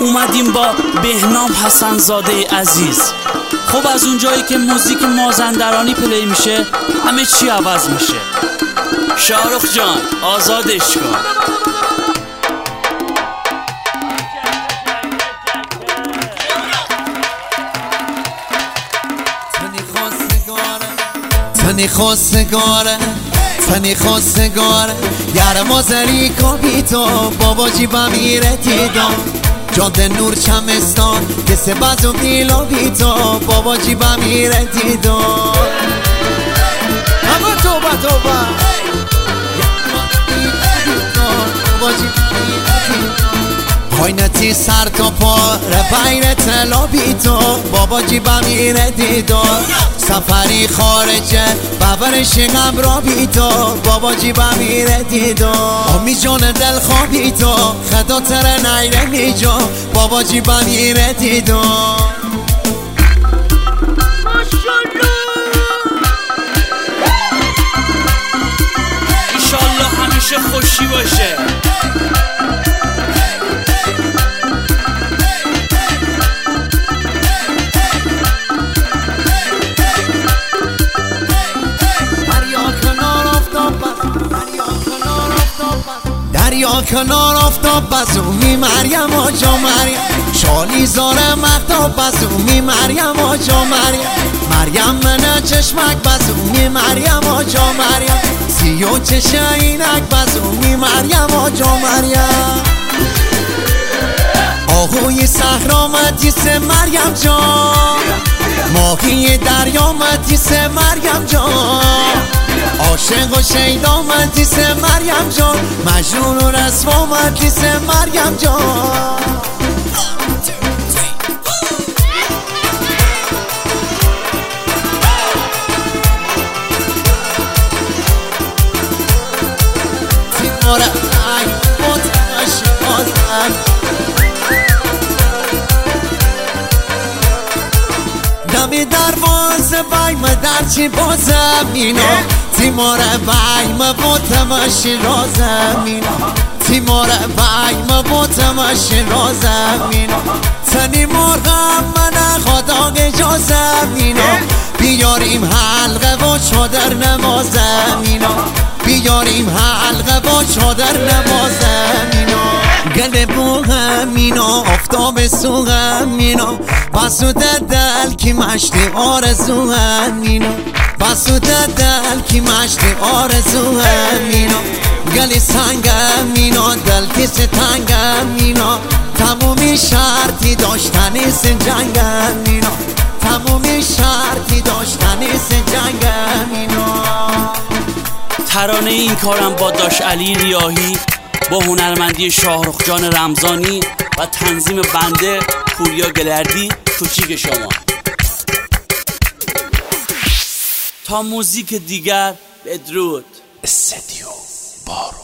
اومدیم با بهنام حسن زاده عزیز. خب از اونجایی که موزیک مازندرانی پلی میشه همه چی عوض میشه. شاهرخ جان آزادش کن. تنی خواستگاره یار مازری کابی تو بابا جیبا میره دیدم جاده نور چمستان کسی بازو میلو بی تو بابا جیبا میره دیدم اما توبه پاینتی سر تا پاره بین تلا بی تو بابا جیبا میره دیدم سفری خارجه بابرش غم را بی تو بابا جیبا میره دیدم آمی جان دل خوابی تو خدا تر نیره میجا بابا جیبا میره دیدم انشالله همیشه خوشی باشه. دریا کنار آفتاب بزومی مریم آجا مریم شالی زاره مرداب بزومی مریم آجا مریم منه چشمک بزومی مریم آجا مریم سیو چشه اینک بزومی مریم آجا مریم آهوی صحرا مدیس مریم جان ماهی دریا مدیس مریم جان عاشق و شیدا مدیس مریم جان مجنون و رسوا مدیس مریم جان تیماره ای متعش بازم دمی دروازه بایم درچی بازم اینا تیماره بایم بوتمش رازم اینا تیماره بایم بوتمش رازم اینا تنی مرغم من خدا اجازم اینا بیاریم حلقه و چادر نمازم اینا بیاریم حلقه و چادر نمازم اینا گل بوغم اینا آفتاب سوغم اینا بسود دل کی مشتی آرزوهم اینا بسود دل کی مشتی آرزوهم اینا گلی سنگم اینا دل کس تنگم اینا تمومی شرطی داشتنی سن جنگم اینا تمومی شرطی داشتنی سن جنگم اینا. ترانه این کارم با داش علی ریاحی با هنرمندی شاهرخ جان رمضانی و تنظیم بنده پوریا گلردی کوچیک شما. تا موزیک دیگر بدرود. استدیو بارو.